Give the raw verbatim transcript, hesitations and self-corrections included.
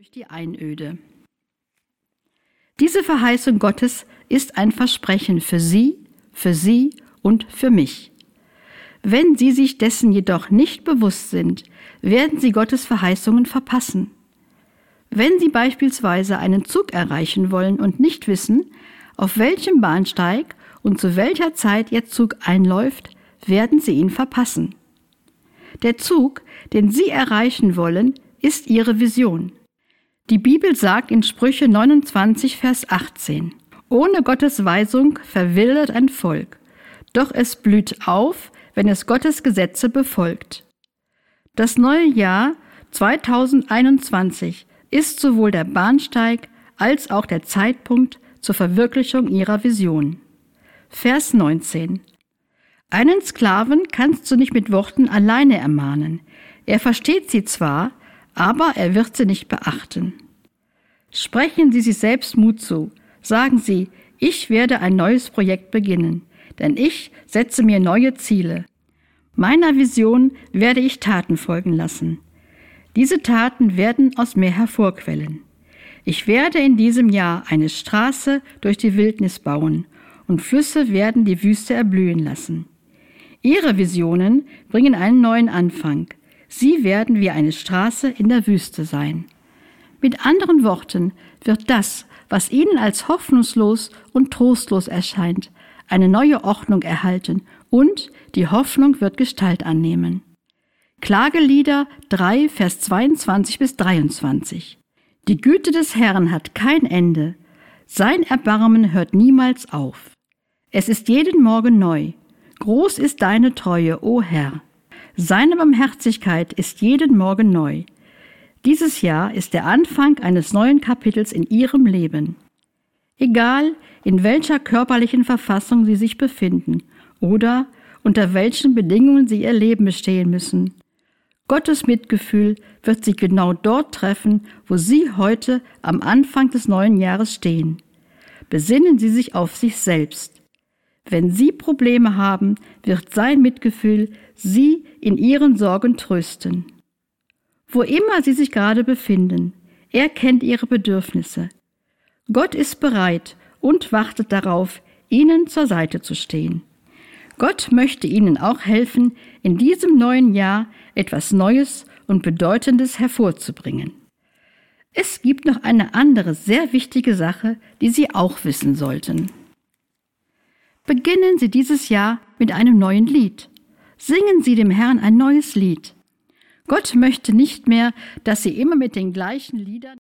durch die Einöde. Diese Verheißung Gottes ist ein Versprechen für Sie, für Sie und für mich. Wenn Sie sich dessen jedoch nicht bewusst sind, werden Sie Gottes Verheißungen verpassen. Wenn Sie beispielsweise einen Zug erreichen wollen und nicht wissen, auf welchem Bahnsteig und zu welcher Zeit Ihr Zug einläuft, werden Sie ihn verpassen. Der Zug, den Sie erreichen wollen, ist Ihre Vision. Die Bibel sagt in Sprüche neunundzwanzig, Vers achtzehn: Ohne Gottes Weisung verwildert ein Volk, doch es blüht auf, wenn es Gottes Gesetze befolgt. Das neue Jahr zweitausendeinundzwanzig ist sowohl der Bahnsteig als auch der Zeitpunkt zur Verwirklichung Ihrer Vision. Vers neunzehn: Einen Sklaven kannst du nicht mit Worten alleine ermahnen. Er versteht sie zwar, aber er wird sie nicht beachten. Sprechen Sie sich selbst Mut zu. Sagen Sie, ich werde ein neues Projekt beginnen, denn ich setze mir neue Ziele. Meiner Vision werde ich Taten folgen lassen. Diese Taten werden aus mir hervorquellen. Ich werde in diesem Jahr eine Straße durch die Wildnis bauen und Flüsse werden die Wüste erblühen lassen. Ihre Visionen bringen einen neuen Anfang. Sie werden wie eine Straße in der Wüste sein. Mit anderen Worten wird das, was Ihnen als hoffnungslos und trostlos erscheint, eine neue Ordnung erhalten und die Hoffnung wird Gestalt annehmen. Klagelieder drei, Vers zweiundzwanzig bis dreiundzwanzig. Die Güte des Herrn hat kein Ende. Sein Erbarmen hört niemals auf. Es ist jeden Morgen neu. Groß ist deine Treue, o Herr. Seine Barmherzigkeit ist jeden Morgen neu. Dieses Jahr ist der Anfang eines neuen Kapitels in Ihrem Leben. Egal, in welcher körperlichen Verfassung Sie sich befinden oder unter welchen Bedingungen Sie Ihr Leben bestehen müssen, Gottes Mitgefühl wird Sie genau dort treffen, wo Sie heute am Anfang des neuen Jahres stehen. Besinnen Sie sich auf sich selbst. Wenn Sie Probleme haben, wird sein Mitgefühl Sie in Ihren Sorgen trösten. Wo immer Sie sich gerade befinden, er kennt Ihre Bedürfnisse. Gott ist bereit und wartet darauf, Ihnen zur Seite zu stehen. Gott möchte Ihnen auch helfen, in diesem neuen Jahr etwas Neues und Bedeutendes hervorzubringen. Es gibt noch eine andere sehr wichtige Sache, die Sie auch wissen sollten. Beginnen Sie dieses Jahr mit einem neuen Lied. Singen Sie dem Herrn ein neues Lied. Gott möchte nicht mehr, dass Sie immer mit den gleichen Liedern